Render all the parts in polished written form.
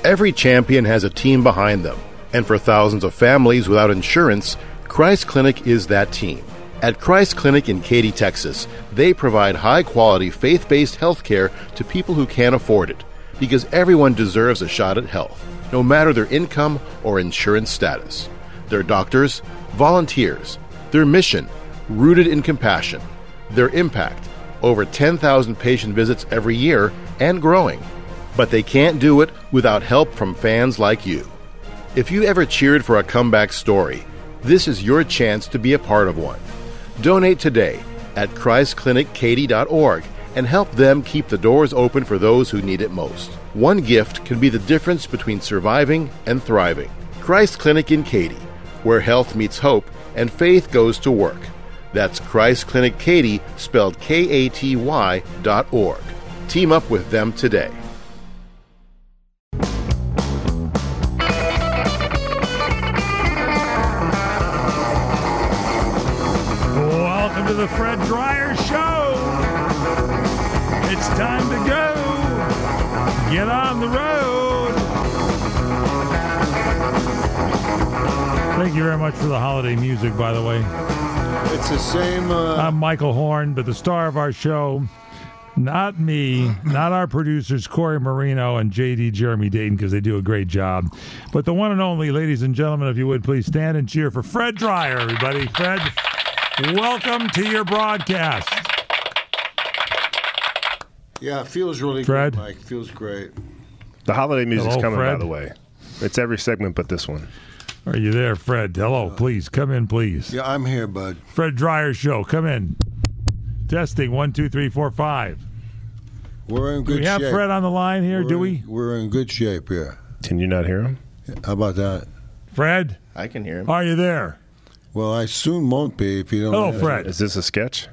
Every champion has a team behind them, and for thousands of families without insurance, Christ Clinic is that team. At Christ Clinic in Katy, Texas, they provide high-quality, faith-based health care to people who can't afford it, because everyone deserves a shot at health, no matter their income or insurance status. Their doctors, volunteers, their mission, rooted in compassion, their impact, over 10,000 patient visits every year and growing. But they can't do it without help from fans like you. If you ever cheered for a comeback story, this is your chance to be a part of one. Donate today at ChristClinicKaty.org and help them keep the doors open for those who need it most. One gift can be the difference between surviving and thriving. Christ Clinic in Katy, where health meets hope and faith goes to work. That's Christ Clinic Katy, spelled KATY.org. Team up with them today. Welcome to the Fred Dryer Show. It's time to go. Get on the road. Thank you very much for the holiday music, by the way. It's the same. I'm Michael Horn, but the star of our show, not me, not our producers, Corey Marino and J.D. Jeremy Dayton, because they do a great job, but the one and only, ladies and gentlemen, if you would please stand and cheer for Fred Dryer, everybody. Fred, welcome to your broadcast. Yeah, it feels really Fred? good, Mike. Feels great. The holiday music's Hello, coming, Fred? by the way. It's every segment but this one. Are you there, Fred? Hello, please. Come in, please. Yeah, I'm here, bud. Fred Dryer Show. Come in. Testing. 1, 2, 3, 4, 5. We're in good Do we have shape. Fred on the line here, do we? We're in good shape here. Can you not hear him? How about that? Fred? I can hear him. Are you there? Well, I soon won't be if you don't. Hello, Fred. Is this a sketch?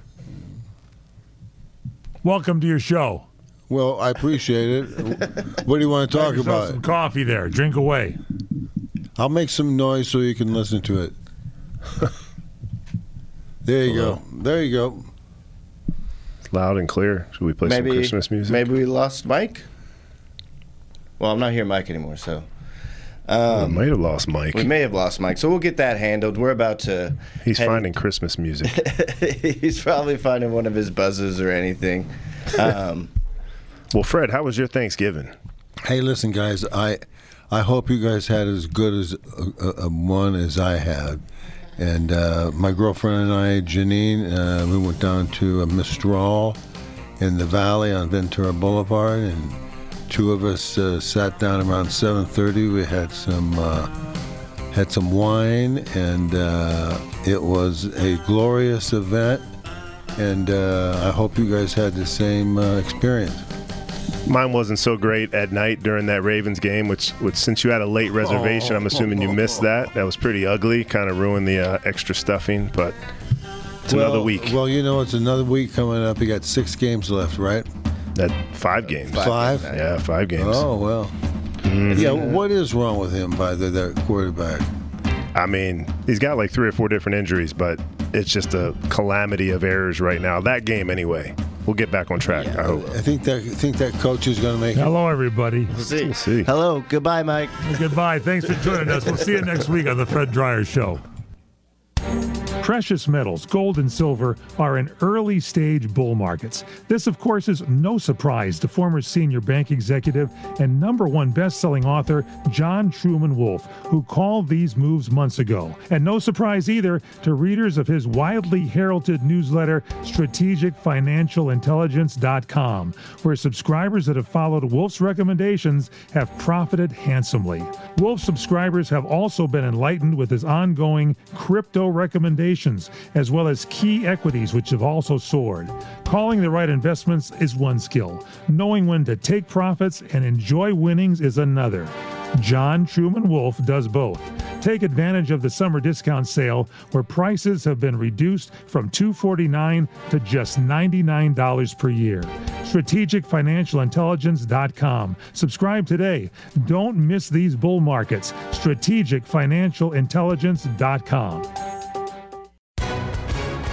Welcome to your show. Well, I appreciate it. What do you want to talk Have yourself about? some coffee there. Drink away. I'll make some noise so you can listen to it. There you go. There you go. Loud and clear. Should we play some Christmas music? Maybe we lost Mike. Well, I'm not hearing Mike anymore, so We might have lost Mike. we may have lost Mike. So we'll get that handled. We're about to. He's finding Christmas music. He's probably finding one of his buzzes or anything. Well, Fred, how was your Thanksgiving? Hey, listen, guys. I hope you guys had as good as a one as I had. And my girlfriend and I, Janine, we went down to Mistral in the valley on Ventura Boulevard, and two of us sat down around 7:30. We had some wine, and it was a glorious event. And I hope you guys had the same experience. Mine wasn't so great at night during that Ravens game, which since you had a late reservation, I'm assuming you missed that. That was pretty ugly, kind of ruined the extra stuffing, but it's another week. Well, you know, it's another week coming up. You got 6 games left, right? That 5 games. 5? Yeah, 5 games. Oh, well. Mm-hmm. Yeah, what is wrong with him by the quarterback? I mean, he's got like 3 or 4 different injuries, but it's just a calamity of errors right now. That game, anyway. We'll get back on track, I hope. I think that coach is going to make it. Hello, everybody. We'll see. Hello. Goodbye, Mike. Goodbye. Thanks for joining us. We'll see you next week on the Fred Dryer Show. Precious metals, gold and silver, are in early-stage bull markets. This, of course, is no surprise to former senior bank executive and #1 best-selling author John Truman Wolfe, who called these moves months ago. And no surprise either to readers of his widely heralded newsletter, StrategicFinancialIntelligence.com, where subscribers that have followed Wolfe's recommendations have profited handsomely. Wolfe subscribers have also been enlightened with his ongoing crypto recommendations, as well as key equities, which have also soared. Calling the right investments is one skill. Knowing when to take profits and enjoy winnings is another. John Truman Wolfe does both. Take advantage of the summer discount sale, where prices have been reduced from $249 to just $99 per year. StrategicFinancialIntelligence.com. Subscribe today. Don't miss these bull markets. StrategicFinancialIntelligence.com.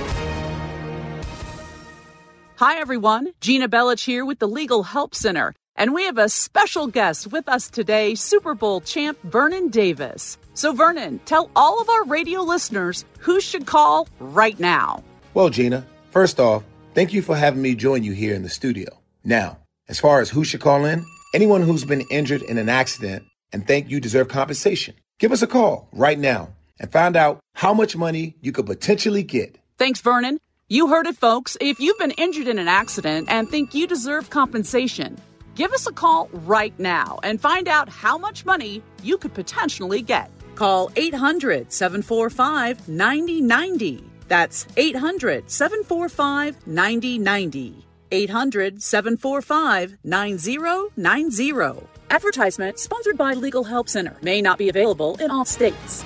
Hi, everyone. Gina Bellich here with the Legal Help Center. And we have a special guest with us today, Super Bowl champ Vernon Davis. So Vernon, tell all of our radio listeners who should call right now. Well, Gina, first off, thank you for having me join you here in the studio. Now, as far as who should call in, anyone who's been injured in an accident and think you deserve compensation, give us a call right now and find out how much money you could potentially get. Thanks, Vernon. You heard it, folks. If you've been injured in an accident and think you deserve compensation, give us a call right now and find out how much money you could potentially get. Call 800-745-9090. That's 800-745-9090. 800-745-9090. Advertisement sponsored by Legal Help Center. May not be available in all states.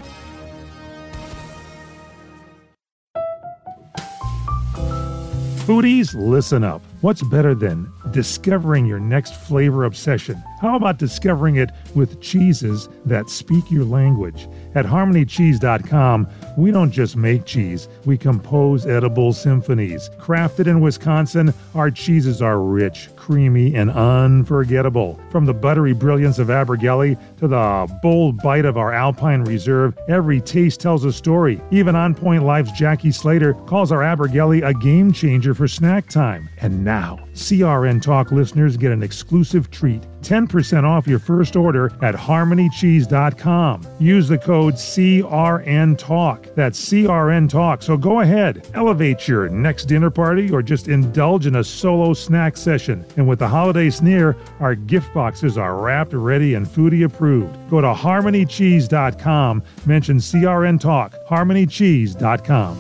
Foodies, listen up. What's better than discovering your next flavor obsession? How about discovering it with cheeses that speak your language? At HarmonyCheese.com, we don't just make cheese, we compose edible symphonies. Crafted in Wisconsin, our cheeses are rich, creamy, and unforgettable. From the buttery brilliance of Abergele to the bold bite of our Alpine Reserve, every taste tells a story. Even On Point Life's Jackie Slater calls our Abergele a game changer for snack time. And now, CRN Talk listeners get an exclusive treat. 10% off your first order at HarmonyCheese.com. Use the code CRNTalk. That's CRN Talk. So go ahead, elevate your next dinner party or just indulge in a solo snack session. And with the holidays near, our gift boxes are wrapped, ready, and foodie approved. Go to HarmonyCheese.com. Mention CRN Talk. HarmonyCheese.com.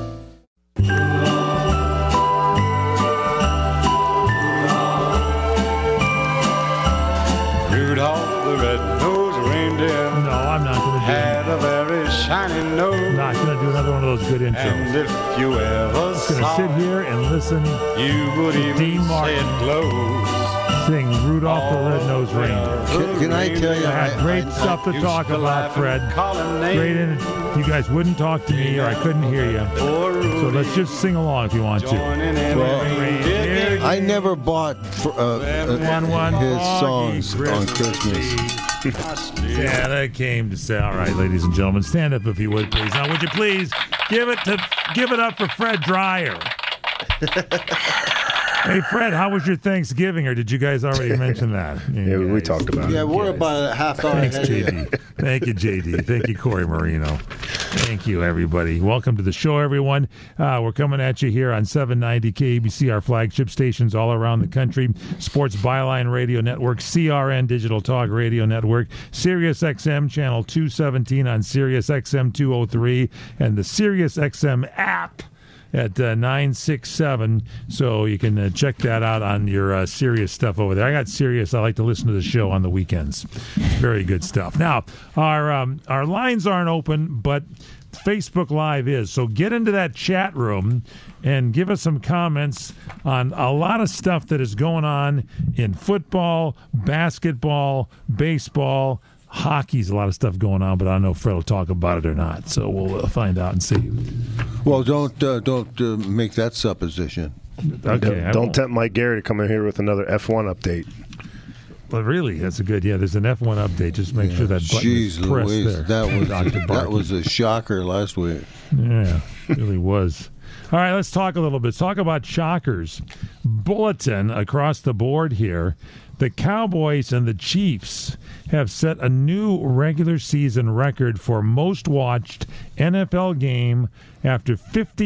Rudolph the red-nosed reindeer. No, I'm not going to do had a very shiny nose. Not going to do another one of those good intros. And if you ever I'm going to saw sit here and listen you would to even Dean say Martin it glows. sing Rudolph the Red-Nosed Reindeer. Can I tell you, I had great stuff to talk about, Fred. Great, and you guys wouldn't talk to me or I couldn't hear you. So let's just sing along if you want to. I never bought his songs on Christmas. Yeah, that came to say, all right, ladies and gentlemen, stand up if you would, please. Now, would you please give it up for Fred Dreyer? Hey, Fred, how was your Thanksgiving, or did you guys already mention that? Yeah, we talked about it. Yeah, we're about a half hour Thanks, ahead. JD. Thank you, JD. Thank you, Corey Marino. Thank you, everybody. Welcome to the show, everyone. We're coming at you here on 790 KABC, our flagship stations all around the country. Sports Byline Radio Network, CRN Digital Talk Radio Network, Sirius XM Channel 217 on Sirius XM 203, and the Sirius XM app at 967, so you can check that out on your Sirius stuff over there. I got Sirius. I like to listen to the show on the weekends. It's very good stuff. Now, our lines aren't open, but Facebook Live is. So get into that chat room and give us some comments on a lot of stuff that is going on in football, basketball, baseball, hockey's a lot of stuff going on, but I don't know if Fred will talk about it or not. So we'll find out and see. Well, don't make that supposition. Okay, Don't tempt Mike Gary to come in here with another F1 update. But really, that's a good. Yeah, there's an F1 update. Just make sure that button is pressed Louise, there. that was a shocker last week. Yeah, it really was. All right, let's talk a little bit. Let's talk about shockers. Bulletin across the board here. The Cowboys and the Chiefs have set a new regular season record for most watched NFL game after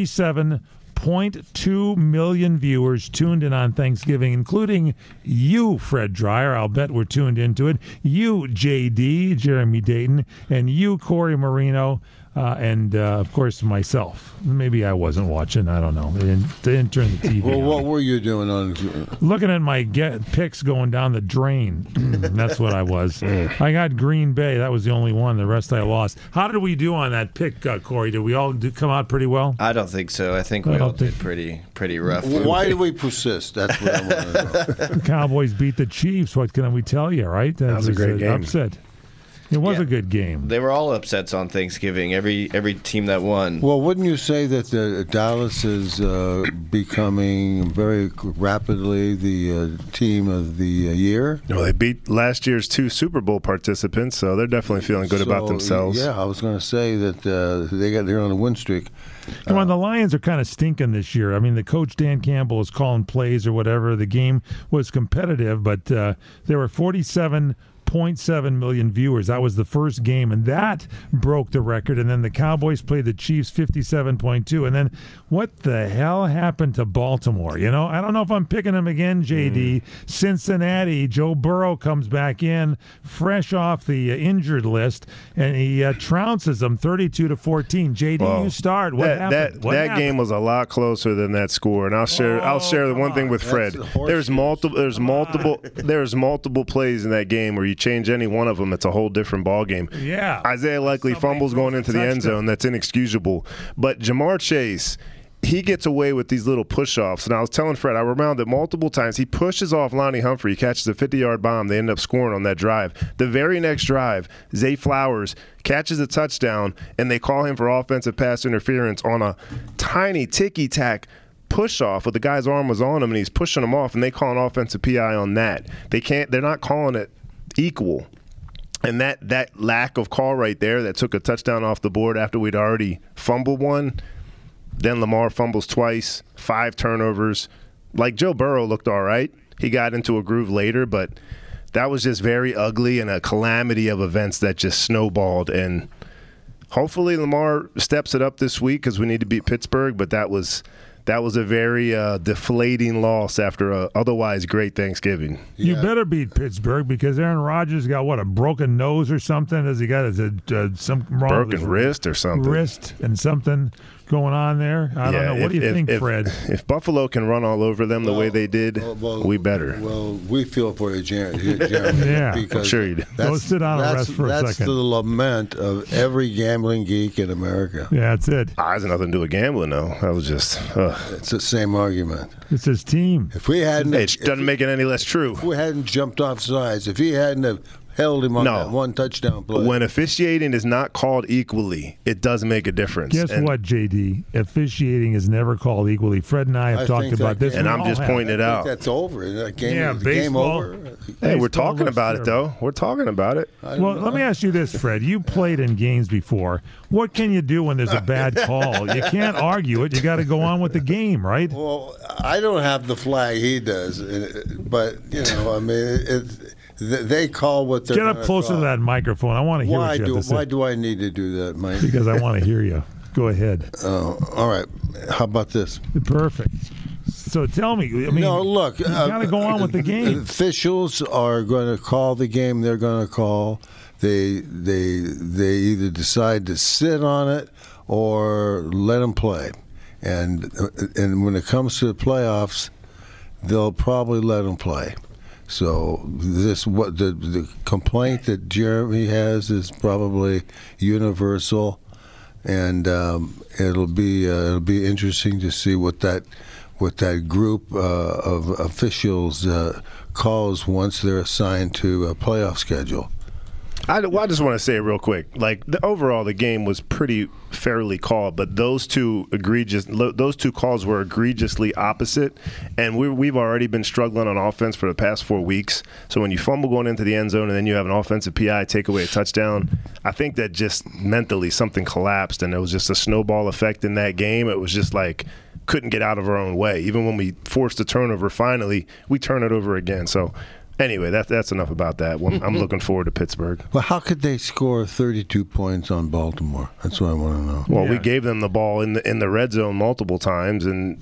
57.2 million viewers tuned in on Thanksgiving, including you, Fred Dreyer. I'll bet we're tuned into it. You, JD, Jeremy Dayton, and you, Corey Marino. And, of course, myself. Maybe I wasn't watching. I don't know. They didn't turn the TV Well, on. what were you doing on? Looking at my picks going down the drain. That's what I was. I got Green Bay. That was the only one. The rest I lost. How did we do on that pick, Corey? Did we all come out pretty well? I don't think so. I think we all did pretty rough. Why do we persist? That's what I want to know. The Cowboys beat the Chiefs. What can we tell you, right? That was a great game. Upset. It was Yeah. a good game. They were all upsets on Thanksgiving. Every team that won. Well, wouldn't you say that Dallas is becoming very rapidly the team of the year? No, they beat last year's 2 Super Bowl participants, so they're definitely feeling good about themselves. Yeah, I was going to say that they're on a win streak. Come on, the Lions are kind of stinking this year. I mean, the coach Dan Campbell was calling plays or whatever. The game was competitive, but there were 47.7 million viewers. That was the first game, and that broke the record. And then the Cowboys played the Chiefs 57.2. And then what the hell happened to Baltimore? You know, I don't know if I'm picking them again, JD. Cincinnati, Joe Burrow comes back in fresh off the injured list, and he trounces them 32-14. JD, you start. What happened? What that happened? game was a lot closer than that score, and I'll share the one thing with Fred. There's multiple plays in that game where you change any one of them, it's a whole different ball game. Yeah. Isaiah Likely fumbles going into the end zone. That's inexcusable. But Jamar Chase, he gets away with these little push-offs. And I was telling Fred, I reminded multiple times, he pushes off Lonnie Humphrey, he catches a 50-yard bomb. They end up scoring on that drive. The very next drive, Zay Flowers catches a touchdown, and they call him for offensive pass interference on a tiny ticky-tack push-off where the guy's arm was on him, and he's pushing him off, and they call an offensive PI on that. They're not calling it equal. And that lack of call right there that took a touchdown off the board after we'd already fumbled one, then Lamar fumbles twice, 5 turnovers. Like, Joe Burrow looked all right. He got into a groove later, but that was just very ugly and a calamity of events that just snowballed. And hopefully Lamar steps it up this week because we need to beat Pittsburgh, but that was a very deflating loss after a otherwise great Thanksgiving. You better beat Pittsburgh because Aaron Rodgers got, a broken nose or something? Has he got some wrong with his broken wrist or something? Wrist and something going on there? I don't know. What do you think, Fred? If Buffalo can run all over them the way they did, we better. Well, we feel for you, Jeremy. Yeah. Because I'm sure you do. Go sit down and rest for a second. That's the lament of every gambling geek in America. Yeah, that's it. It has nothing to do with gambling, though. That was just It's the same argument. It's his team. If we hadn't, it doesn't make it any less true. If we hadn't jumped off sides, if he hadn't have held him on that one touchdown play. When officiating is not called equally, it does make a difference. Guess what, JD? Officiating is never called equally. Fred and I have talked about this. And I'm just pointing it out. That's over. That game, Yeah, game baseball. over. Hey, we're talking about it, though. We're talking about it. Well, let me ask you this, Fred. You played in games before. What can you do when there's a bad call? You can't argue it. You got to go on with the game, right? Well, I don't have the flag he does, but, I mean, they call what they're Get up closer to that microphone. I want to hear what you have to say. Why do I need to do that, Mike? Because I want to hear you. Go ahead. Oh, all right. How about this? Perfect. So tell me. I mean, no, look. You got to go on with the game. Officials are going to call the game they're going to call. They either decide to sit on it or let them play. And when it comes to the playoffs, they'll probably let them play. So what the complaint that Jeremy has is probably universal, and it'll be interesting to see what that group of officials calls once they're assigned to a playoff schedule. I just want to say real quick, like overall the game was pretty fairly called, but those two calls were egregiously opposite, and we've already been struggling on offense for the past 4 weeks. So when you fumble going into the end zone and then you have an offensive PI take away a touchdown, I think that just mentally something collapsed, and there was just a snowball effect in that game. It was just like couldn't get out of our own way. Even when we forced a turnover, finally we turn it over again. So. Anyway, that's enough about that. I'm looking forward to Pittsburgh. Well, how could they score 32 points on Baltimore? That's what I want to know. Well, we gave them the ball in the red zone multiple times, and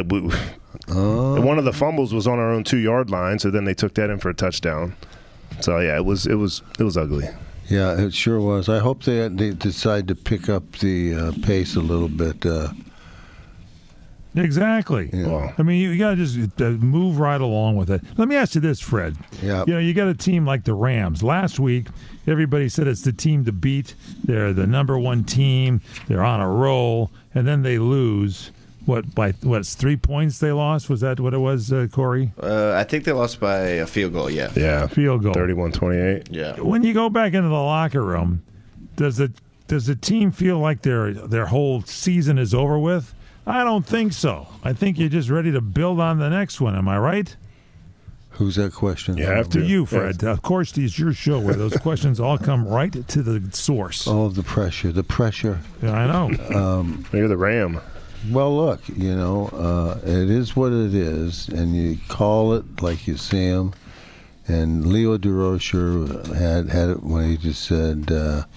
one of the fumbles was on our own 2-yard line. So then they took that in for a touchdown. So yeah, it was ugly. Yeah, it sure was. I hope they decide to pick up the pace a little bit. Exactly. Yeah. I mean, you got to just move right along with it. Let me ask you this, Fred. Yeah. You got a team like the Rams. Last week, everybody said it's the team to beat. They're the number one team. They're on a roll, and then they lose. What's 3 points they lost? Was that what it was, Corey? I think they lost by a field goal, yeah. Yeah. Field goal. 31-28. Yeah. When you go back into the locker room, does the team feel like their whole season is over with? I don't think so. I think you're just ready to build on the next one. Am I right? Who's that question? You have To to. you, Fred. Yes. Of course, it's your show where those questions all come right to the source. Oh, the pressure. Yeah, I know. You're the Ram. Well, look, it is what it is, and you call it like you see him. And Leo Durocher had it when he just said,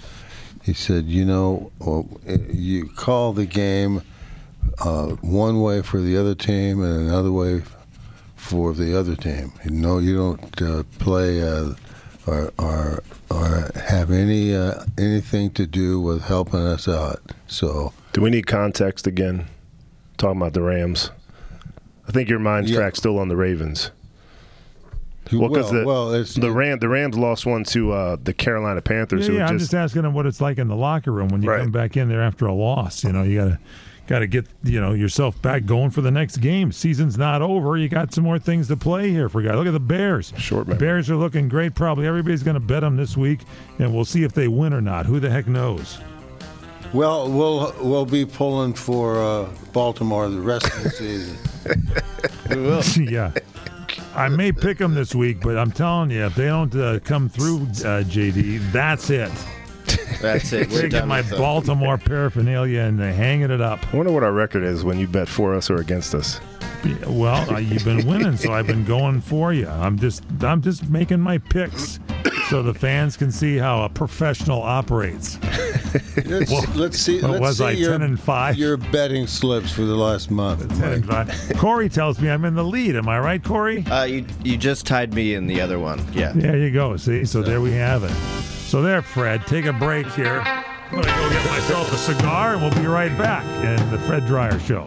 you call the game one way for the other team and another way for the other team. You don't play or have anything to do with helping us out. So, do we need context again? Talking about the Rams. I think your mind track's still on the Ravens. Well, because the Rams lost one to the Carolina Panthers. Yeah, I'm just asking them what it's like in the locker room when you come back in there after a loss. You got to get yourself back going for the next game. Season's not over. You got some more things to play here for guys. Look at the Bears. Short memory. Bears are looking great. Probably everybody's going to bet them this week, and we'll see if they win or not. Who the heck knows? Well, we'll be pulling for Baltimore the rest of the season. We will. Yeah. I may pick them this week, but I'm telling you, if they don't come through, JD, that's it. That's it. We're taking my Baltimore paraphernalia and hanging it up. I wonder what our record is when you bet for us or against us. Yeah, well, you've been winning, so I've been going for you. I'm just making my picks so the fans can see how a professional operates. Let's see. What was I, your, 10-5? Your betting slips for the last month. 10-5. Corey tells me I'm in the lead. Am I right, Corey? You just tied me in the other one. Yeah. There you go. See, so there we have it. So there, Fred, take a break here. I'm going to go get myself a cigar, and we'll be right back in the Fred Dryer Show.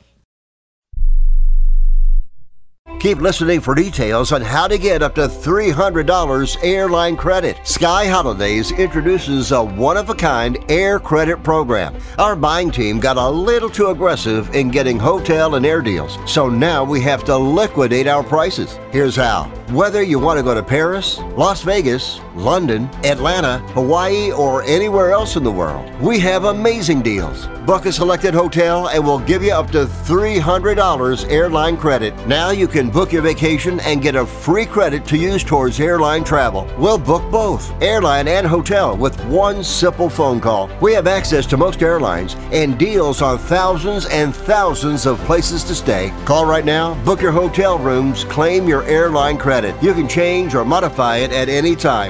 Keep listening for details on how to get up to $300 airline credit. Sky Holidays introduces a one-of-a-kind air credit program. Our buying team got a little too aggressive in getting hotel and air deals, so now we have to liquidate our prices. Here's how. Whether you want to go to Paris, Las Vegas, London, Atlanta, Hawaii, or anywhere else in the world, we have amazing deals. Book a selected hotel and we'll give you up to $300 airline credit. Now you can book your vacation and get a free credit to use towards airline travel. We'll book both, airline and hotel, with one simple phone call. We have access to most airlines and deals on thousands and thousands of places to stay. Call right now, book your hotel rooms, claim your airline credit. You can change or modify it at any time.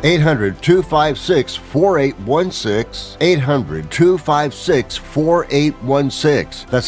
800-256-4816. 800-256-4816. That's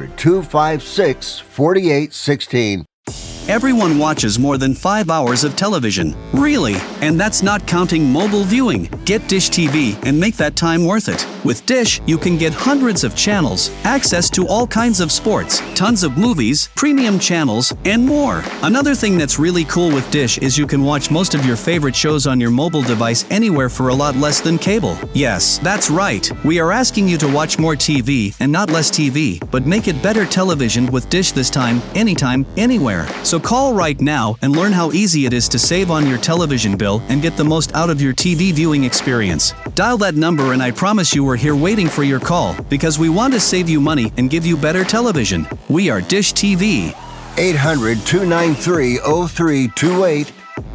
800-256-4816. Everyone watches more than 5 hours of television. Really? And that's not counting mobile viewing. Get Dish TV and make that time worth it. With Dish, you can get hundreds of channels, access to all kinds of sports, tons of movies, premium channels, and more. Another thing that's really cool with Dish is you can watch most of your favorite shows on your mobile device anywhere for a lot less than cable. Yes, that's right. We are asking you to watch more TV and not less TV, but make it better television with Dish this time, anytime, anywhere. So call right now and learn how easy it is to save on your television bill and get the most out of your TV viewing experience. Dial that number and I promise you we're here waiting for your call because we want to save you money and give you better television. We are Dish TV. 800-293-0328.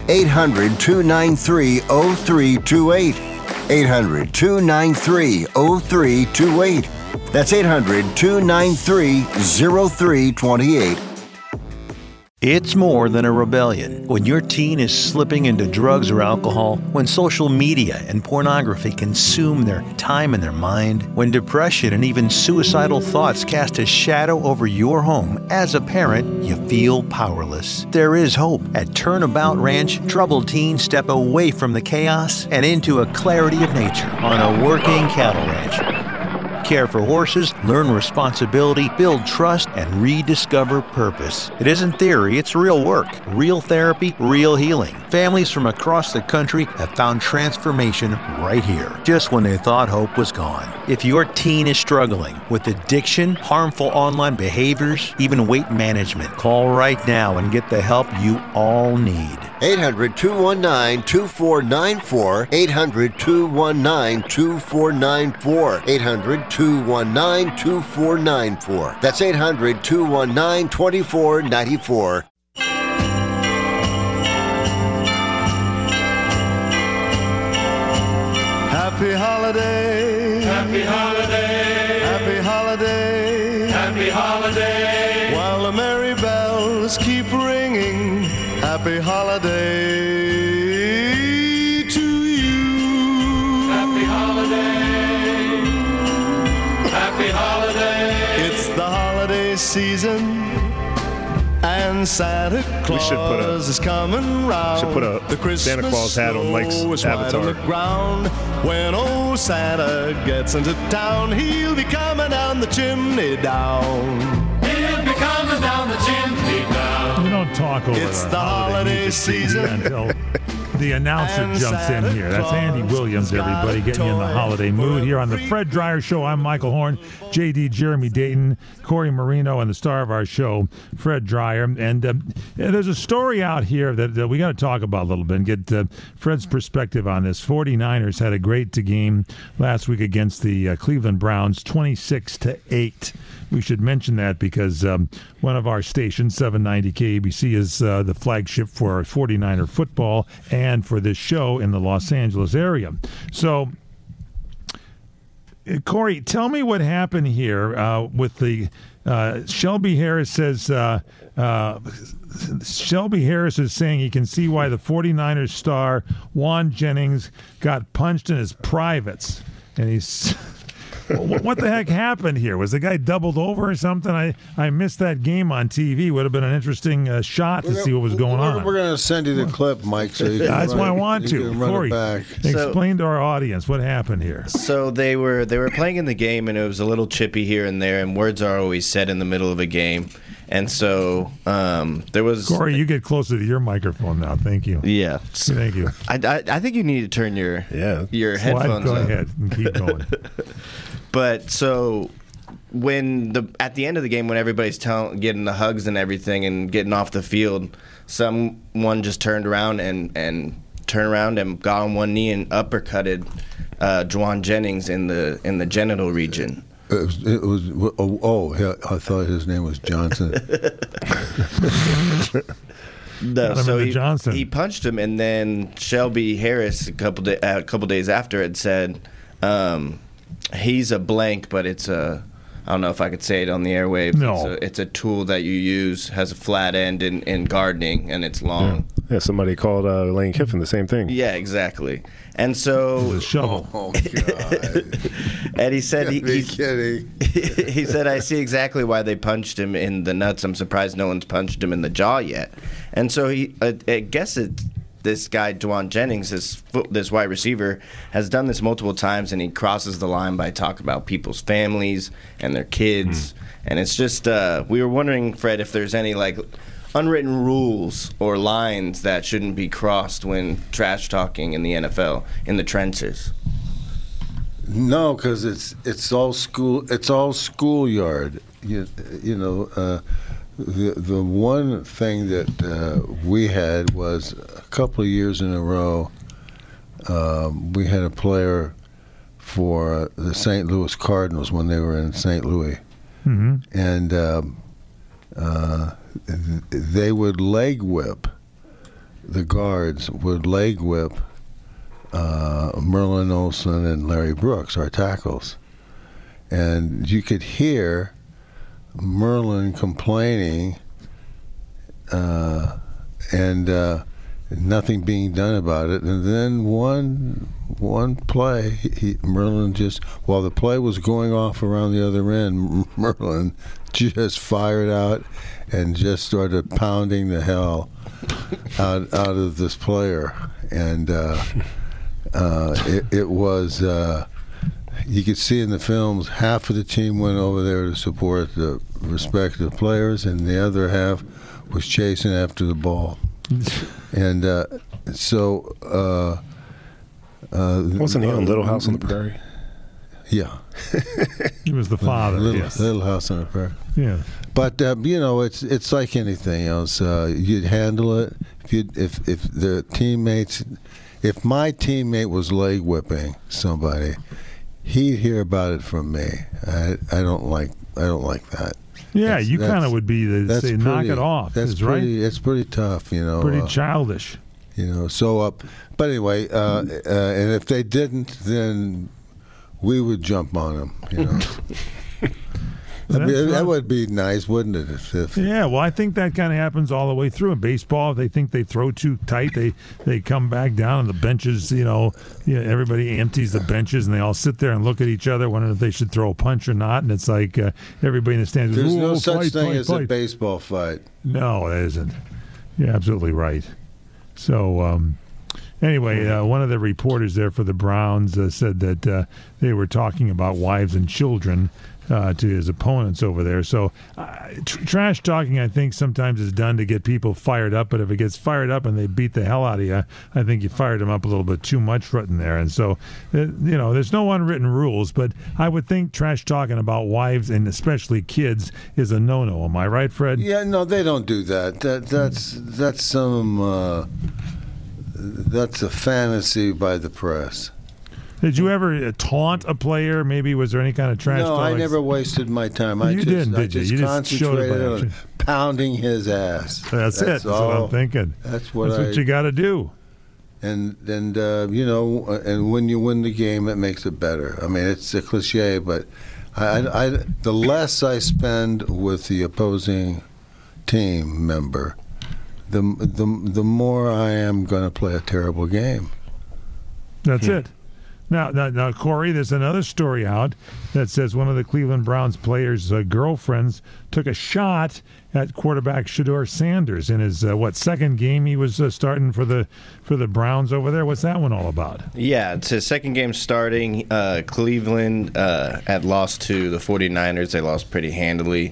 800-293-0328. 800-293-0328. That's 800-293-0328. It's more than a rebellion. When your teen is slipping into drugs or alcohol, when social media and pornography consume their time and their mind, when depression and even suicidal thoughts cast a shadow over your home, as a parent, you feel powerless. There is hope. At Turnabout Ranch, troubled teens step away from the chaos and into a clarity of nature on a working cattle ranch. care for horses, learn responsibility, build trust, and rediscover purpose. It isn't theory, it's real work, real therapy, real healing. Families from across the country have found transformation right here, just when they thought hope was gone. If your teen is struggling with addiction, harmful online behaviors, even weight management, call right now and get the help you all need. 800-219-2494. 800-219-2494. 800-219-2494. That's 800-219-2494. Happy holiday. Happy holiday. Happy holiday. Happy holiday. While the merry bells keep ringing. Happy holiday to you. Happy holiday. Happy holiday. It's the holiday season. And Santa Claus is coming round. Should put a Santa Claus hat on Mike's avatar. Right on the ground. When old Santa gets into town, he'll be coming down the chimney down. He'll be coming down the chimney down. We don't talk over it's the holiday season until the announcer jumps in here. That's Andy Williams, everybody, getting you in the holiday mood here on the Fred Dryer Show. I'm Michael Horn, JD Jeremy Dayton, Corey Marino, and the star of our show, Fred Dryer. And there's a story out here that we got to talk about a little bit and get Fred's perspective on this. 49ers had a great game last week against the Cleveland Browns, 26-8. We should mention that because one of our stations, 790 KABC, is the flagship for 49er football and for this show in the Los Angeles area. So, Corey, tell me what happened here with the Shelby Harris says Shelby Harris is saying he can see why the 49ers star Juan Jennings got punched in his privates, and he's. What the heck happened here? Was the guy doubled over or something? I missed that game on TV. Would have been an interesting shot to see what was going on. We're going to send you the clip, Mike. So you can that's why I want to. Corey, So, explain to our audience what happened here. So they were playing in the game, and it was a little chippy here and there, and words are always said in the middle of a game. And so there was... Corey, you get closer to your microphone now. Thank you. Yeah. Thank you. I think you need to turn your headphones Go up. ahead and keep going. But so at the end of the game, when everybody's getting the hugs and everything and getting off the field, someone just turned around and got on one knee and uppercutted Juwan Jennings in the genital region. It was I thought his name was Johnson. No, so he punched him, and then Shelby Harris a couple days after had said he's a blank, but it's a, I don't know if I could say it on the airwaves. No. It's a tool that you use, has a flat end in gardening, and it's long. Yeah, somebody called Lane Kiffin the same thing. Yeah, exactly. And so the shovel. Oh God! And he said he's kidding. He said, I see exactly why they punched him in the nuts. I'm surprised no one's punched him in the jaw yet. And so I guess this guy, Juwan Jennings, this wide receiver, has done this multiple times, and he crosses the line by talking about people's families and their kids. And it's just, we were wondering, Fred, if there's any, unwritten rules or lines that shouldn't be crossed when trash talking in the NFL, in the trenches. No, because it's all school. It's all schoolyard. The one thing that we had was a couple of years in a row. We had a player for the St. Louis Cardinals when they were in St. Louis, and they would leg whip. The guards would leg whip Merlin Olsen and Larry Brooks, our tackles. And you could hear Merlin complaining and nothing being done about it. And then one play, Merlin just, while the play was going off around the other end, Merlin just fired out and just started pounding the hell out of this player. And it was, you could see in the films, half of the team went over there to support the respective players, and the other half was chasing after the ball. And wasn't he on Little House on the Prairie? Yeah. He was the father. Little House on the Prairie. Yeah. But it's like anything else. You'd handle it if the teammates. If my teammate was leg whipping somebody, he'd hear about it from me. I don't like that. Yeah, you kind of would be the say, knock it off. That's right. It's pretty tough, Pretty childish. So but anyway, and if they didn't, then we would jump on them. That would be nice, wouldn't it? Yeah, well, I think that kind of happens all the way through. In baseball, if they think they throw too tight, they come back down on the benches. Everybody empties the benches, and they all sit there and look at each other, wondering if they should throw a punch or not. And it's like everybody in the stands. There's no such thing fight, as a baseball fight. No, it isn't. You're absolutely right. So. Anyway, one of the reporters there for the Browns said that they were talking about wives and children to his opponents over there. So trash talking, I think, sometimes is done to get people fired up. But if it gets fired up and they beat the hell out of you, I think you fired them up a little bit too much right in there. And so, there's no unwritten rules. But I would think trash talking about wives and especially kids is a no-no. Am I right, Fred? Yeah, no, they don't do that. That's some... That's a fantasy by the press. Did you ever taunt a player? Maybe was there any kind of trash talk? No, I never wasted my time. You didn't, did you? You just showed it by on action. Pounding his ass. That's it. That's what I'm thinking. That's what you got to do. And and when you win the game, it makes it better. I mean, it's a cliche, but the less I spend with the opposing team member, the more I am going to play a terrible game. That's it. Now, Corey, there's another story out that says one of the Cleveland Browns players' girlfriends took a shot at quarterback Shedeur Sanders in his second game he was starting for the Browns over there. What's that one all about? Yeah, it's his second game starting. Cleveland had lost to the 49ers. They lost pretty handily,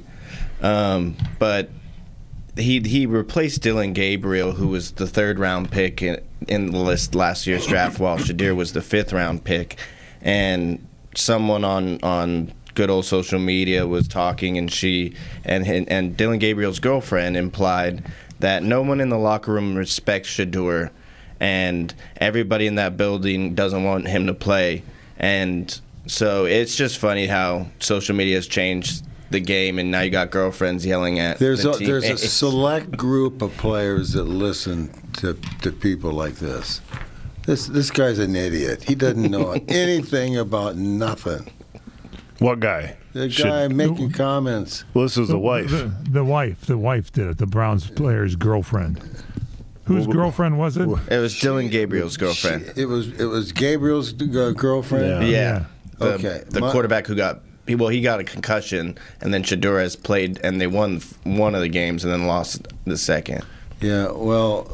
but he replaced Dylan Gabriel, who was the third-round pick in the list last year's draft, while Shedeur was the fifth-round pick. And someone on good old social media was talking, and she and Dylan Gabriel's girlfriend implied that no one in the locker room respects Shedeur, and everybody in that building doesn't want him to play. And so it's just funny how social media has changed the game, and now you got girlfriends yelling at there's a select group of players that listen to people like this. This guy's an idiot. He doesn't know anything about nothing. What guy? The guy making comments. Well, this was the wife. The wife did it. The Browns player's girlfriend. Whose girlfriend was it? It was Dylan Gabriel's girlfriend. It was Gabriel's girlfriend. Yeah. The quarterback who got. Well, he got a concussion, and then Shedeur has played, and they won one of the games and then lost the second. Yeah, well,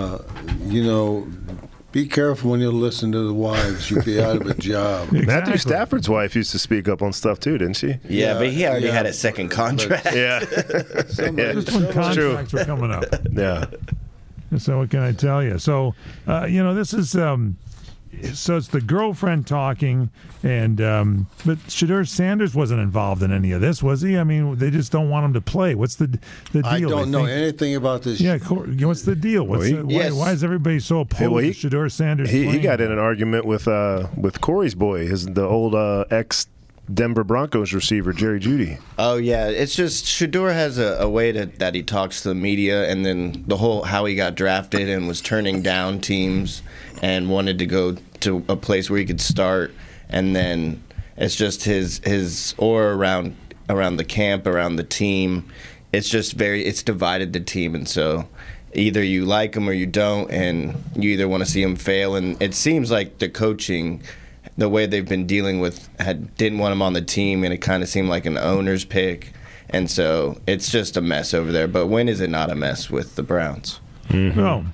be careful when you listen to the wives. You'll be out of a job. Exactly. Matthew Stafford's wife used to speak up on stuff, too, didn't she? Yeah, but he already had a second contract. Just when contracts were coming up. Yeah. So what can I tell you? So, this is... So it's the girlfriend talking, and but Shedeur Sanders wasn't involved in any of this, was he? I mean, they just don't want him to play. What's the deal? I don't know anything about this. Yeah, what's the deal? Why is everybody so opposed to Shedeur Sanders? He got in an argument with Corey's boy, the old ex Denver Broncos receiver, Jerry Jeudy. Oh, yeah. It's just Shedeur has a way that he talks to the media, and then the whole how he got drafted and was turning down teams and wanted to go to a place where he could start. And then it's just his aura around the camp, around the team. It's just it's divided the team. And so either you like him or you don't, and you either want to see him fail. And it seems like the coaching, the way they've been dealing with, didn't want him on the team, and it kind of seemed like an owner's pick. And so it's just a mess over there. But when is it not a mess with the Browns? Mm-hmm. No.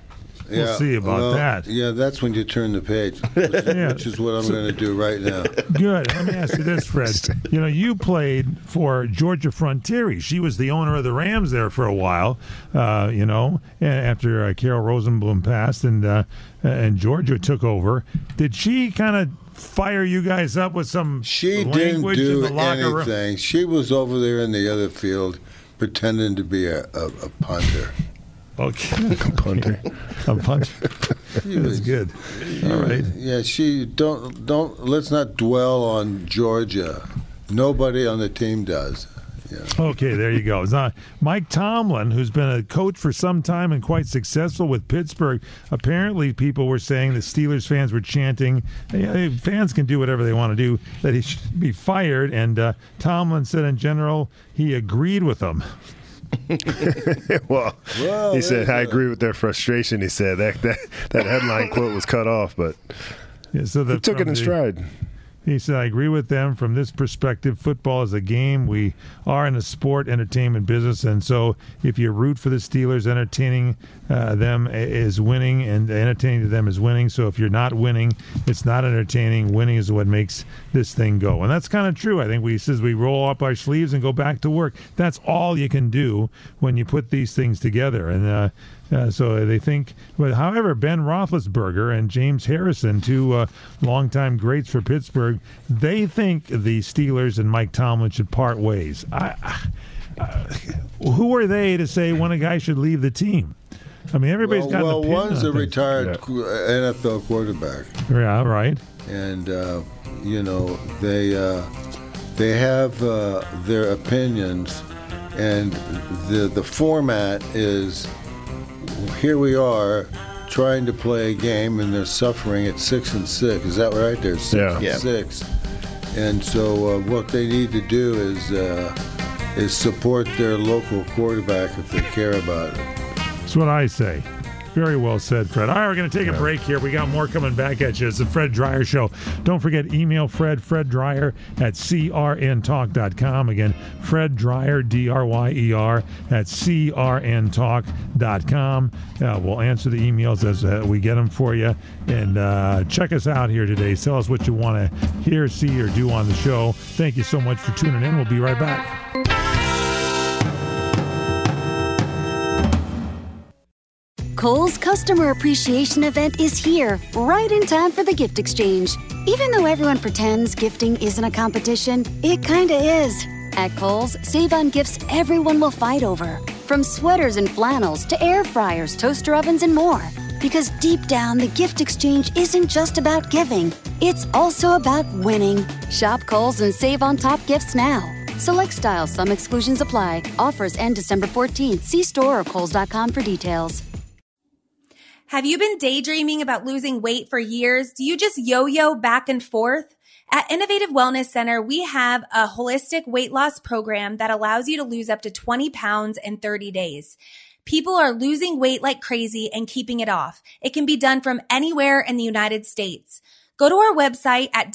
We'll see about that. Yeah, that's when you turn the page, which is what I'm going to do right now. Good. Let me ask you this, Fred. You played for Georgia Frontiere. She was the owner of the Rams there for a while, after Carol Rosenblum passed and Georgia took over. Did she kind of fire you guys up with some language in the locker room? Anything. She was over there in the other field pretending to be a punter. Okay. A punter. That's good. All right. Yeah, she don't let's not dwell on Georgia. Nobody on the team does. Yeah. Okay, there you go. Mike Tomlin, who's been a coach for some time and quite successful with Pittsburgh, apparently people were saying that Steelers fans were chanting, fans can do whatever they want to do, that he should be fired, and Tomlin said in general he agreed with them. well, he said, I agree with their frustration. He said that headline quote was cut off, but he took it in stride. He said, I agree with them from this perspective. Football is a game. We are in a sport entertainment business, and so if you root for the Steelers, entertaining them is winning, and entertaining to them is winning. So if you're not winning, it's not entertaining. Winning is what makes this thing go. And that's kind of true. I think we roll up our sleeves and go back to work. That's all you can do when you put these things together. And so they think, but however, Ben Roethlisberger and James Harrison, two longtime greats for Pittsburgh, they think the Steelers and Mike Tomlin should part ways. Who are they to say when a guy should leave the team? I mean, everybody's got an opinion. Well, one's a retired NFL quarterback. Yeah, right. And they have their opinions, and the format is. Here we are trying to play a game, and they're suffering at 6-6. Is that right? They're 6-6, and so what they need to do is support their local quarterback if they care about it. That's what I say. Very well said, Fred. All right, we're going to take a break here. We got more coming back at you. It's the Fred Dryer Show. Don't forget, email Fred Dryer at crntalk.com. Again, Fred Dryer, Dryer, at crntalk.com. We'll answer the emails as we get them for you. And check us out here today. Tell us what you want to hear, see, or do on the show. Thank you so much for tuning in. We'll be right back. Kohl's Customer Appreciation Event is here, right in time for the gift exchange. Even though everyone pretends gifting isn't a competition, it kinda is. At Kohl's, save on gifts everyone will fight over. From sweaters and flannels to air fryers, toaster ovens, and more. Because deep down, the gift exchange isn't just about giving. It's also about winning. Shop Kohl's and save on top gifts now. Select styles, some exclusions apply. Offers end December 14th. See store or kohls.com for details. Have you been daydreaming about losing weight for years? Do you just yo-yo back and forth? At Innovative Wellness Center, we have a holistic weight loss program that allows you to lose up to 20 pounds in 30 days. People are losing weight like crazy and keeping it off. It can be done from anywhere in the United States. Go to our website at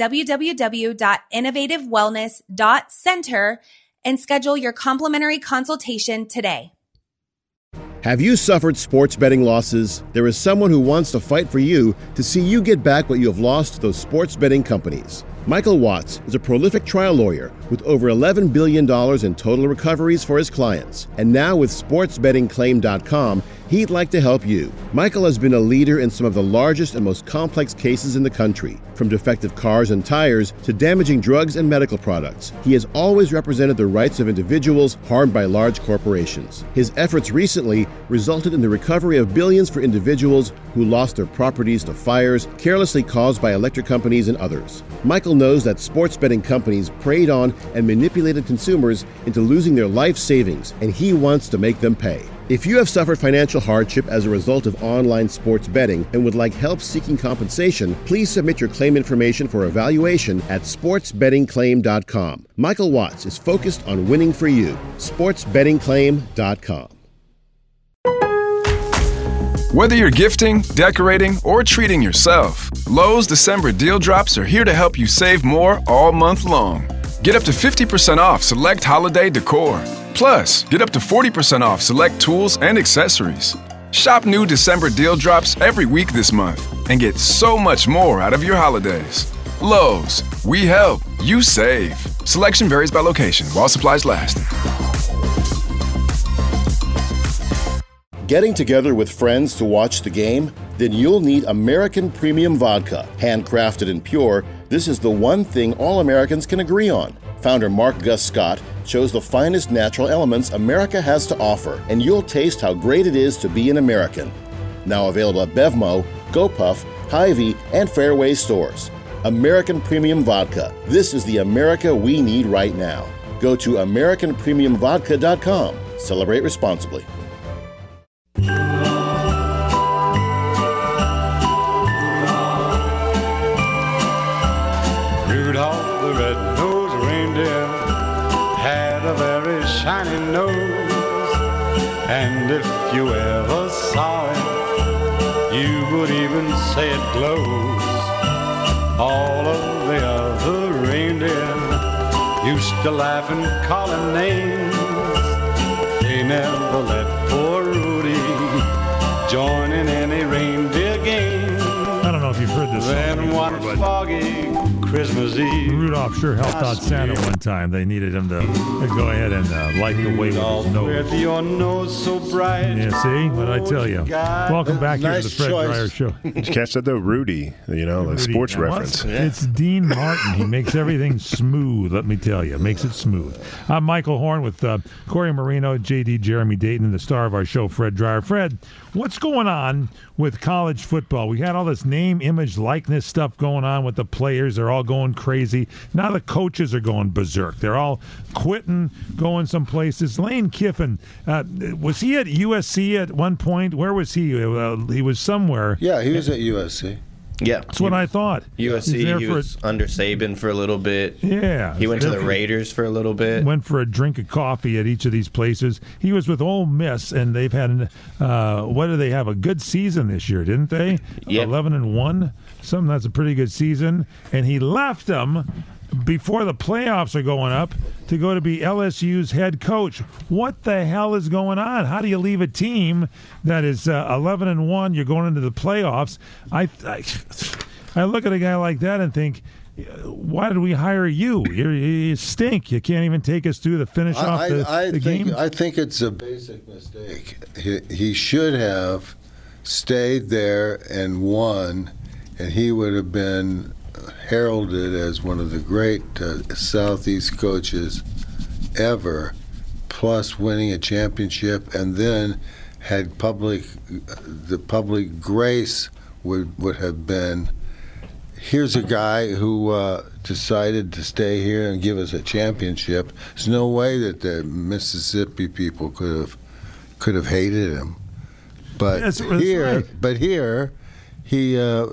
www.innovativewellness.center and schedule your complimentary consultation today. Have you suffered sports betting losses? There is someone who wants to fight for you to see you get back what you have lost to those sports betting companies. Michael Watts is a prolific trial lawyer with over $11 billion in total recoveries for his clients. And now with SportsBettingClaim.com, he'd like to help you. Michael has been a leader in some of the largest and most complex cases in the country, from defective cars and tires to damaging drugs and medical products. He has always represented the rights of individuals harmed by large corporations. His efforts recently resulted in the recovery of billions for individuals who lost their properties to fires carelessly caused by electric companies and others. Michael knows that sports betting companies preyed on and manipulated consumers into losing their life savings, and he wants to make them pay. If you have suffered financial hardship as a result of online sports betting and would like help seeking compensation, please submit your claim information for evaluation at sportsbettingclaim.com. Michael Watts is focused on winning for you. sportsbettingclaim.com. Whether you're gifting, decorating, or treating yourself, Lowe's December deal drops are here to help you save more all month long. Get up to 50% off select holiday decor. Plus, get up to 40% off select tools and accessories. Shop new December deal drops every week this month and get so much more out of your holidays. Lowe's, we help, you save. Selection varies by location while supplies last. Getting together with friends to watch the game? Then you'll need American Premium Vodka. Handcrafted and pure, this is the one thing all Americans can agree on. Founder Mark Gus Scott chose the finest natural elements America has to offer, and you'll taste how great it is to be an American. Now available at Bevmo, GoPuff, Hy-Vee, and Fairway stores. American Premium Vodka. This is the America we need right now. Go to AmericanPremiumVodka.com. Celebrate responsibly. Rudolph the red-nosed reindeer had a very shiny nose, and if you ever saw it, you would even say it glows. All of the other reindeer used to laugh and call him names. They never let poor Rudy join in any reindeer game. I don't know if you've heard this Then song one before, foggy Christmas Eve, Rudolph sure helped out Santa one time. They needed him to go ahead and light the way with his nose. with your nose so bright. Yeah, see? What'd I tell you? Welcome back here to the Nice Fred choice. Dryer Show. Did you catch that though? Rudy, the sports Rudy, reference. It's Dean Martin. He makes everything smooth, let me tell you. Makes it smooth. I'm Michael Horn with Corey Marino, JD Jeremy Dayton, and the star of our show, Fred Dryer. Fred, what's going on with college football? We had all this name, image, likeness stuff going on with the players. They're all going crazy. Now the coaches are going berserk. They're all quitting, going some places. Lane Kiffin, was he at USC at one point? Where was he? He was somewhere. Yeah, he was at USC. Yeah. That's what I thought. USC, he was under Saban for a little bit. Yeah. He went to the Raiders for a little bit. Went for a drink of coffee at each of these places. He was with Ole Miss, and they've had, what do they have? A good season this year, didn't they? Yep. 11-1. That's a pretty good season. And he left them before the playoffs are going up to go to be LSU's head coach. What the hell is going on? How do you leave a team that is 11-1? You're going into the playoffs. I look at a guy like that and think, why did we hire you? You stink. You can't even take us through the finish off the game. I think it's a basic mistake. He should have stayed there and won, and he would have been heralded as one of the great Southeast coaches ever, plus winning a championship, and then had the public grace would have been, here's a guy who decided to stay here and give us a championship. There's no way that the Mississippi people could have hated him, but that's here, right. He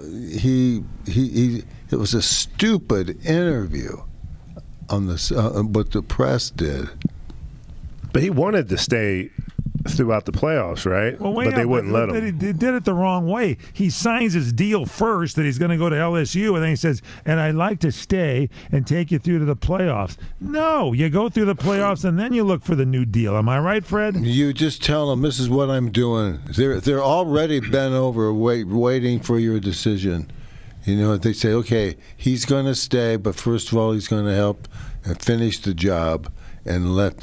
it was a stupid interview on what the press did. But he wanted to stay throughout the playoffs, right? Well, but they wouldn't let him. He did it the wrong way. He signs his deal first that he's going to go to LSU, and then he says, and I'd like to stay and take you through to the playoffs. No, you go through the playoffs, and then you look for the new deal. Am I right, Fred? You just tell them, this is what I'm doing. They're already bent over waiting for your decision. They say, okay, he's going to stay, but first of all, he's going to help finish the job and let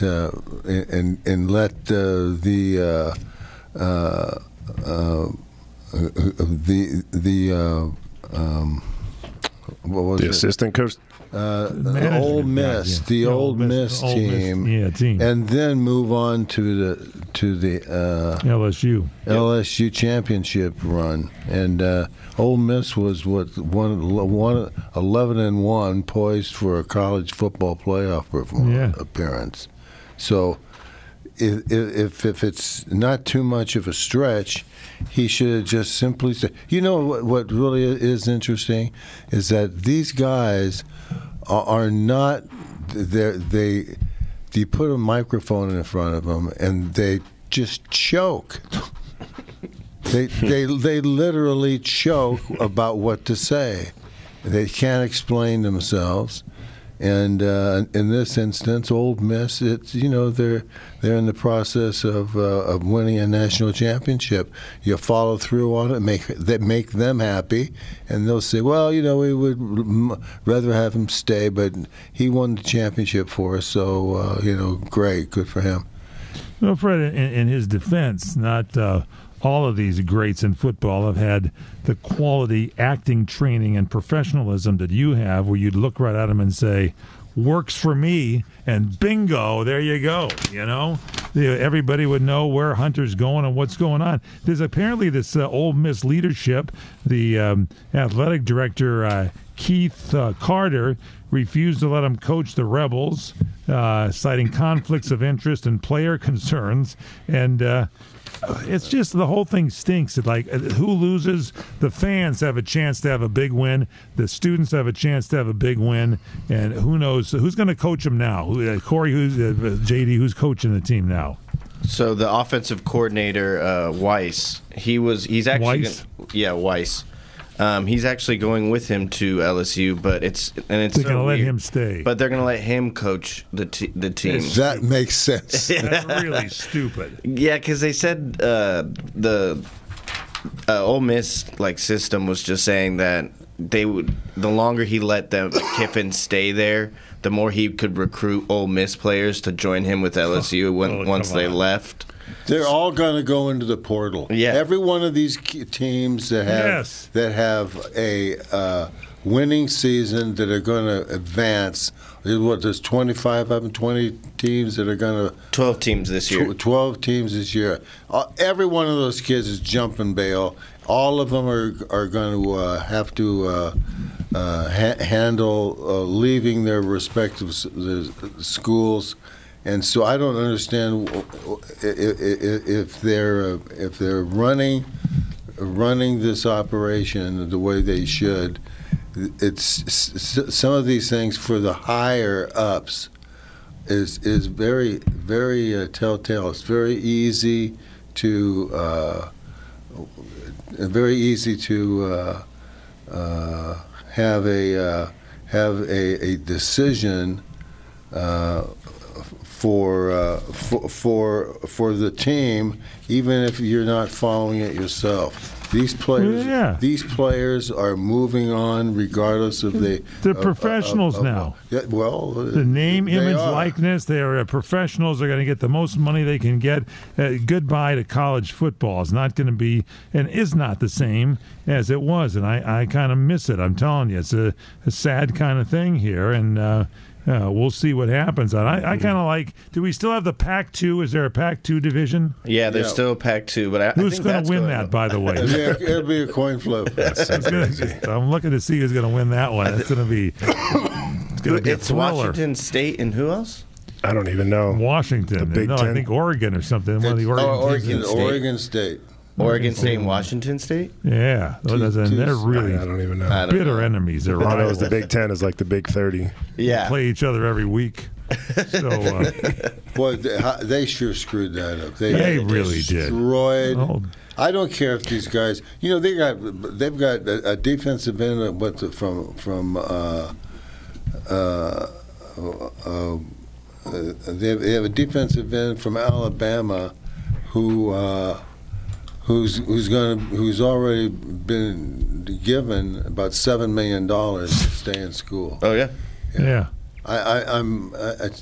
what was the it? Assistant coach, Ole Miss, the Ole Miss team, and then move on to the LSU championship run. And Ole Miss was 11-1, poised for a college football playoff appearance. So if it's not too much of a stretch, he should have just simply said. What really is interesting is that these guys are not. You put a microphone in front of them and they just choke. They literally choke about what to say. They can't explain themselves, And in this instance, Ole Miss, it's they're in the process of winning a national championship. You follow through on it, make them happy, and they'll say, well, we would rather have him stay, but he won the championship for us, so great, good for him. Well, Fred, in his defense, not all of these greats in football have had the quality acting training and professionalism that you have, where you'd look right at them and say, works for me, and bingo, there you go. Everybody would know where Hunter's going and what's going on. There's apparently this Ole Miss leadership, the athletic director, Keith Carter, refused to let him coach the Rebels, citing conflicts of interest and player concerns. And it's just the whole thing stinks. Like, who loses? The fans have a chance to have a big win. The students have a chance to have a big win. And who knows who's going to coach them now? Corey, JD, who's coaching the team now? So the offensive coordinator, Weiss, he's actually Weiss? Weiss. He's actually going with him to LSU, but they're going to let him stay. But they're going to let him coach the team. That makes sense. That's really stupid. Yeah, because they said the Ole Miss system was just saying that they would, the longer he let Kiffin stay there, the more he could recruit Ole Miss players to join him with LSU once they left. They're all going to go into the portal. Yeah. Every one of these teams that have a winning season that are going to advance. There's 25 of them, 20 teams that are going to 12 teams this year. 12 teams this year. Every one of those kids is jumping bail. All of them are going to have to handle leaving their respective schools. And so I don't understand if they're running this operation the way they should. It's some of these things for the higher ups is very very telltale. It's very easy to have a decision. For the team, even if you're not following it yourself. These players are moving on regardless of they're professionals now. Yeah, well, the name, image, likeness. They are professionals. They're going to get the most money they can get. Goodbye to college football. It's not going to be and is not the same as it was, and I kind of miss it. I'm telling you, it's a sad kind of thing here, and. We'll see what happens. I kind of like. Do we still have the Pac-2? Is there a Pac-2 division? Yeah, there's still a Pac-2, but who's going to win that? By the way, it'll be a coin flip. I'm looking to see who's going to win that one. It's going to be. It's Washington State and who else? I don't even know. Washington. The Big Ten? I think Oregon or something. One of the Oregon State. Oregon State and Washington State? Yeah. They're really I don't even know. bitter enemies. They're all I know is the Big Ten is like the Big 30. Yeah. They play each other every week. So, boy, they sure screwed that up. They really destroyed. did. I don't care if these guys, they've got a defensive end they have a defensive end from Alabama who's already been given about $7 million to stay in school. Oh yeah. I'm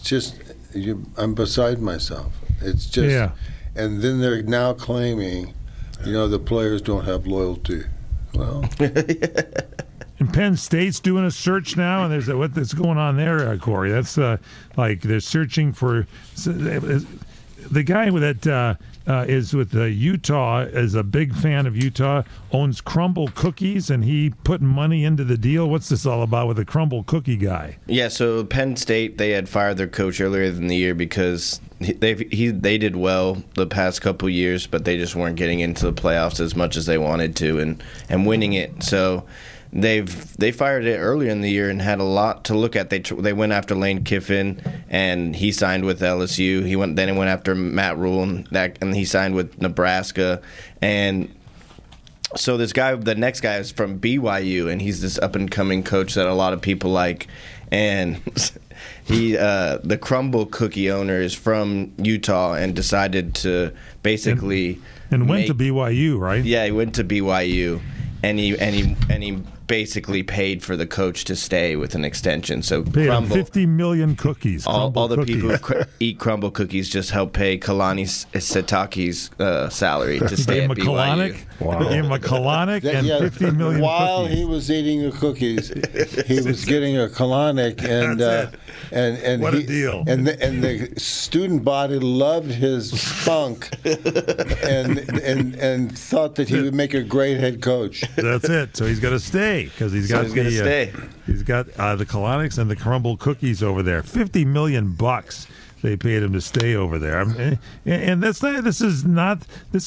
beside myself. It's just, and then they're now claiming, the players don't have loyalty. Well. And Penn State's doing a search now, and there's what's going on there, Corey. That's they're searching for the guy that is with Utah, is a big fan of Utah, owns Crumble Cookies, and he putting money into the deal. What's this all about with the Crumble Cookie guy? Yeah, so Penn State, they had fired their coach earlier in the year because they did well the past couple years, but they just weren't getting into the playoffs as much as they wanted to and winning it. So they fired it earlier in the year and had a lot to look at. They went after Lane Kiffin, and he signed with LSU. He went after Matt Rule, and he signed with Nebraska. And So this guy, the next guy is from BYU, and he's this up-and-coming coach that a lot of people like. And he, the Crumble Cookie owner, is from Utah and decided to basically and went to BYU, right? Yeah, he went to BYU, and he basically paid for the coach to stay with an extension. So paid him Crumble, 50 million cookies. all the cookies. people who eat Crumble Cookies just help pay Kalani Sitake's salary to stay at BYU. Wow. Gave him a colonic and 50 million While cookies. he was eating the cookies, he was getting a colonic, and What he, a deal. And the student body loved his spunk, and thought that he would make a great head coach. That's it. So he's got to stay because he's got gonna stay. He's got the colonics and the crumble cookies over there. $50 million they paid him to stay over there, and that's not. This is not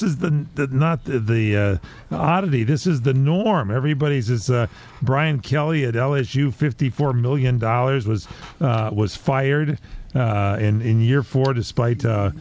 the oddity. This is the norm. Everybody's is Brian Kelly at LSU. $54 million was fired. In year 4, despite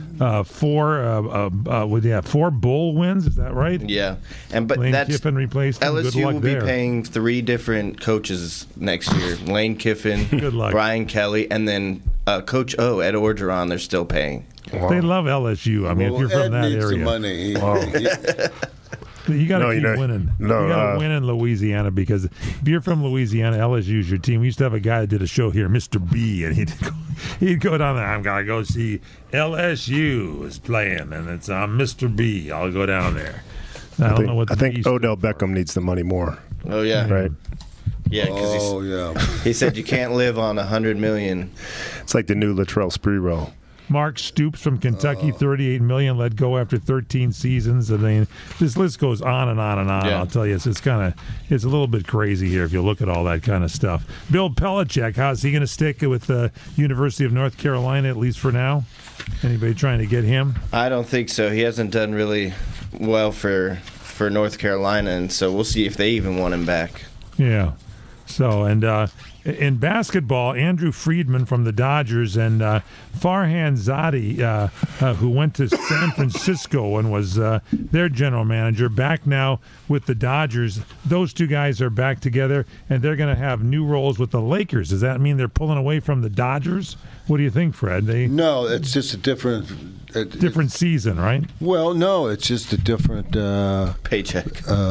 4 bowl wins, is that right? Yeah, but Lane that's Kiffin replaced him. Good LSU luck will be there. paying 3 different coaches next year: Lane Kiffin, Good luck. Brian Kelly, and then Coach O, Ed Orgeron. They're still paying. They love LSU. I mean, if you're Ed from that needs area, the money. you got to No, keep winning. no, you got to win in Louisiana, because if you're from Louisiana, LSU's your team. We used to have a guy that did a show here, Mr. B, and he'd go down there. I'm gonna go see LSU is playing, and it's Mr. B. I'll go down there. I don't know what I the think B's- Odell Beckham needs the money more. Oh yeah, Right. yeah. Because yeah. he said you can't live on $100 million. It's like the new Latrell Sprewell. Mark Stoops from Kentucky, $38 million, let go after 13 seasons. I mean, this list goes on and on and on. Yeah. I'll tell you, it's a little bit crazy here if you look at all that kind of stuff. Bill Belichick, how's he going to stick with the University of North Carolina, at least for now? Anybody trying to get him? I don't think so. He hasn't done really well for North Carolina, and so we'll see if they even want him back. Yeah. So, and in basketball, Andrew Friedman from the Dodgers and Farhan Zadi, who went to San Francisco and was their general manager, back now with the Dodgers. Those two guys are back together, and they're going to have new roles with the Lakers. Does that mean they're pulling away from the Dodgers? What do you think, Fred? No, it's just a different season, right? Well, no, it's just a different paycheck.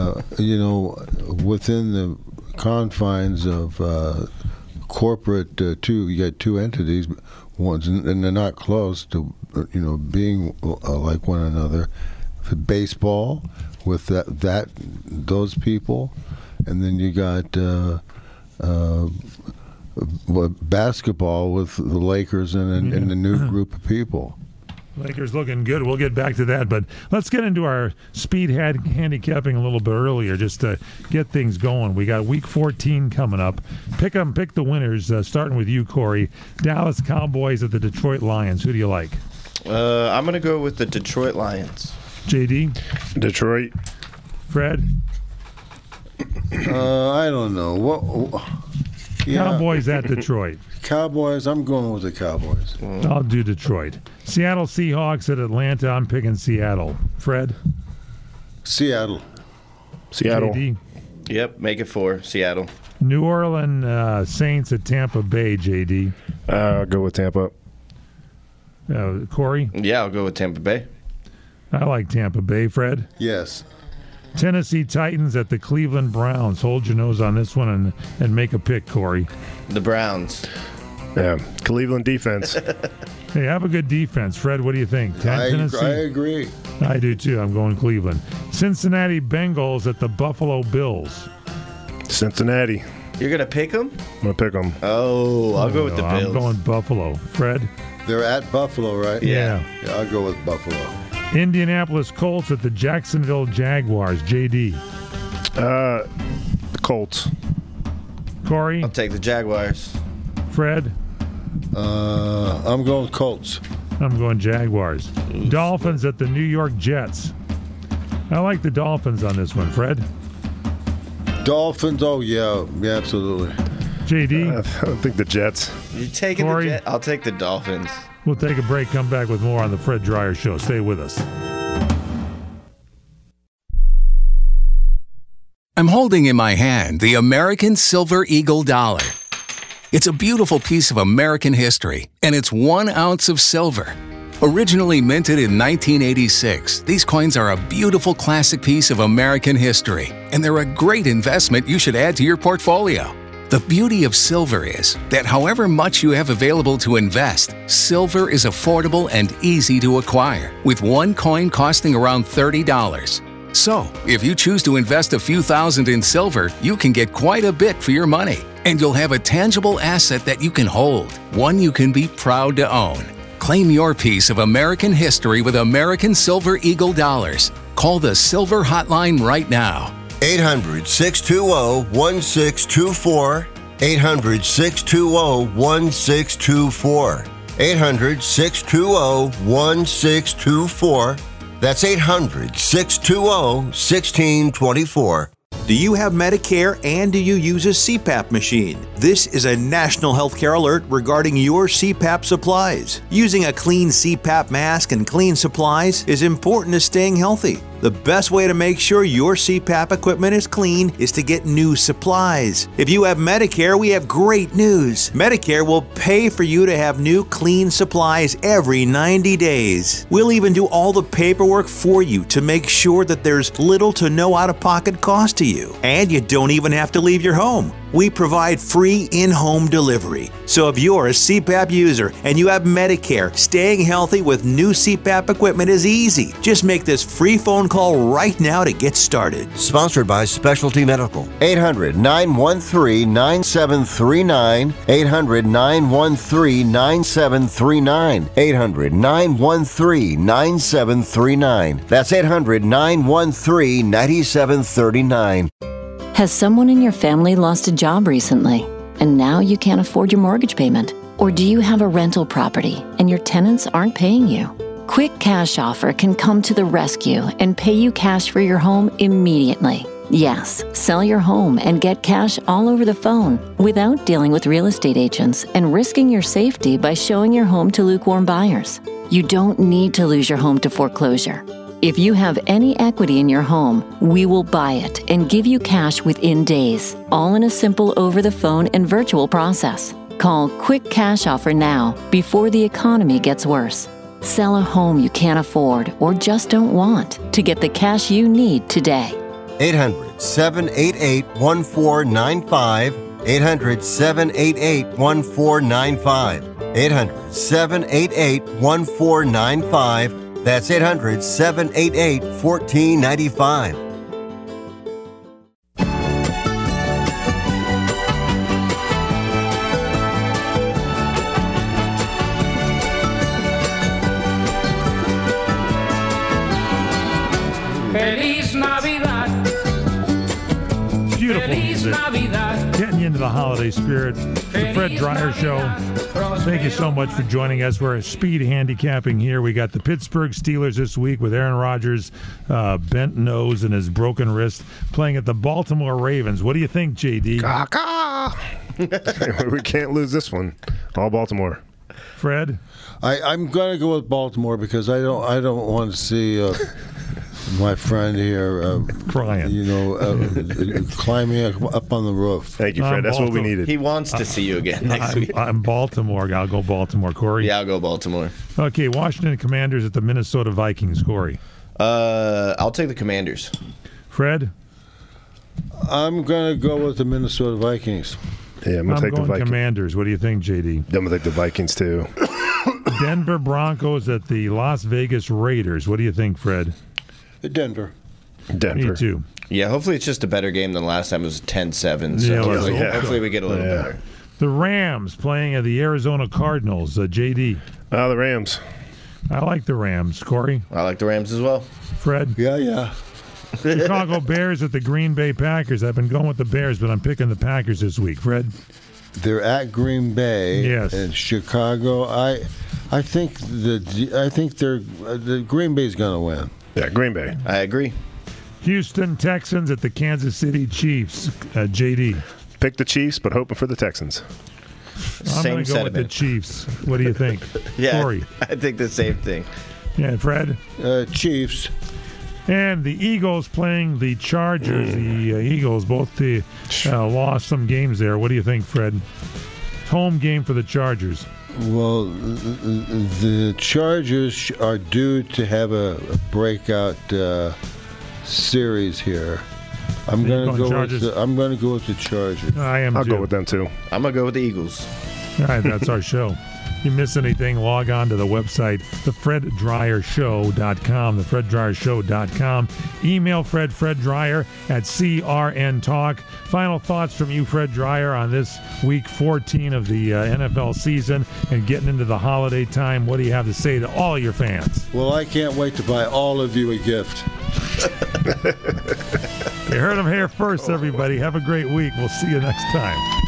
Within the confines of corporate, you got 2 entities, ones, and they're not close to being like one another. For baseball, with those people, and then you got basketball with the Lakers and the new group of people. Lakers looking good. We'll get back to that, but let's get into our speed handicapping a little bit earlier, just to get things going. We got Week 14 coming up. Pick the winners. Starting with you, Corey. Dallas Cowboys at the Detroit Lions. Who do you like? I'm going to go with the Detroit Lions. JD? Detroit. Fred? I don't know. Cowboys at Detroit. Cowboys. I'm going with the Cowboys. I'll do Detroit. Seattle Seahawks at Atlanta. I'm picking Seattle. Fred? Seattle. JD? Yep, make it 4. Seattle. New Orleans Saints at Tampa Bay. JD? I'll go with Tampa. Corey? Yeah, I'll go with Tampa Bay. I like Tampa Bay. Fred? Yes. Tennessee Titans at the Cleveland Browns. Hold your nose on this one and make a pick, Corey. The Browns. Yeah, Cleveland defense. Hey, have a good defense. Fred, what do you think? Tennessee? I agree. I do too. I'm going Cleveland. Cincinnati Bengals at the Buffalo Bills. Cincinnati. You're going to pick them? I'm going to pick them. Oh, I'll go with the Bills. I'm going Buffalo. Fred? They're at Buffalo, right? Yeah. I'll go with Buffalo. Indianapolis Colts at the Jacksonville Jaguars. JD? Colts. Corey? I'll take the Jaguars. Fred? I'm going Colts. I'm going Jaguars. Dolphins at the New York Jets. I like the Dolphins on this one. Fred? Dolphins, yeah, absolutely. JD? I think the Jets. You taking Corey? the Jets? I'll take the Dolphins. We'll take a break, come back with more on the Fred Dreyer Show. Stay with us. I'm holding in my hand the American Silver Eagle dollar. It's a beautiful piece of American history, and it's 1 ounce of silver. Originally minted in 1986, these coins are a beautiful classic piece of American history, and they're a great investment you should add to your portfolio. The beauty of silver is that however much you have available to invest, silver is affordable and easy to acquire, with one coin costing around $30. So, if you choose to invest a few thousand in silver, you can get quite a bit for your money, and you'll have a tangible asset that you can hold, one you can be proud to own. Claim your piece of American history with American Silver Eagle dollars. Call the Silver Hotline right now. 800-620-1624. 800-620-1624. 800-620-1624. That's 800-620-1624. Do you have Medicare and do you use a CPAP machine? This is a national healthcare alert regarding your CPAP supplies. Using a clean CPAP mask and clean supplies is important to staying healthy. The best way to make sure your CPAP equipment is clean is to get new supplies. If you have Medicare, we have great news. Medicare will pay for you to have new clean supplies every 90 days. We'll even do all the paperwork for you to make sure that there's little to no out-of-pocket cost to you. And you don't even have to leave your home. We provide free in-home delivery. So if you're a CPAP user and you have Medicare, staying healthy with new CPAP equipment is easy. Just make this free phone call right now to get started. Sponsored by Specialty Medical. 800-913-9739. 800-913-9739. 800-913-9739. That's 800-913-9739. Has someone in your family lost a job recently, and now you can't afford your mortgage payment? Or do you have a rental property and your tenants aren't paying you? Quick Cash Offer can come to the rescue and pay you cash for your home immediately. Yes, sell your home and get cash all over the phone without dealing with real estate agents and risking your safety by showing your home to lukewarm buyers. You don't need to lose your home to foreclosure. If you have any equity in your home, we will buy it and give you cash within days, all in a simple over-the-phone and virtual process. Call Quick Cash Offer now before the economy gets worse. Sell a home you can't afford or just don't want to get the cash you need today. 800-788-1495. 800-788-1495. 800-788-1495. That's 800-788-1495. Feliz Navidad. Beautiful music. Getting you into the holiday spirit. The Fred Dreyer Show. Thank you so much for joining us. We're speed handicapping here. We got the Pittsburgh Steelers this week with Aaron Rodgers, bent nose and his broken wrist, playing at the Baltimore Ravens. What do you think, JD? We can't lose this one. All Baltimore. Fred? I'm going to go with Baltimore because I don't want to see my friend here crying. Climbing up on the roof. Thank you, Fred. That's what we needed. He wants to see you again next week. I'm Baltimore. I'll go Baltimore. Corey? Yeah, I'll go Baltimore. Okay, Washington Commanders at the Minnesota Vikings. Corey? I'll take the Commanders. Fred? I'm going to go with the Minnesota Vikings. Yeah, I'm going to take the Vikings. Commanders. What do you think, JD? I'm going to take the Vikings, too. Denver Broncos at the Las Vegas Raiders. What do you think, Fred? Denver. Me too. Yeah, hopefully it's just a better game than last time. It was 10-7. So hopefully we get a little better. The Rams playing at the Arizona Cardinals. JD. The Rams. I like the Rams. Corey? I like the Rams as well. Fred? Yeah. Chicago Bears at the Green Bay Packers. I've been going with the Bears, but I'm picking the Packers this week. Fred? They're at Green Bay. Yes. And Chicago. I think the Green Bay's going to win. Yeah, Green Bay. I agree. Houston Texans at the Kansas City Chiefs. JD. Pick the Chiefs, but hoping for the Texans. I'm going to go with the Chiefs. What do you think? Yeah, Corey? I think the same thing. Yeah, Fred? Chiefs. And the Eagles playing the Chargers. The Eagles both lost some games there. What do you think, Fred? Home game for the Chargers. Well, the Chargers are due to have a breakout series here. I'm going to go with the Chargers. I'll go with them too. I'm going to go with the Eagles. All right, that's our show. If you miss anything, log on to the website, thefreddryershow.com, thefreddryershow.com. Email freddryer at CRN Talk. Final thoughts from you, Fred Dryer, on this week 14 of the NFL season and getting into the holiday time. What do you have to say to all your fans? Well, I can't wait to buy all of you a gift. You heard them here first, everybody. Have a great week. We'll see you next time.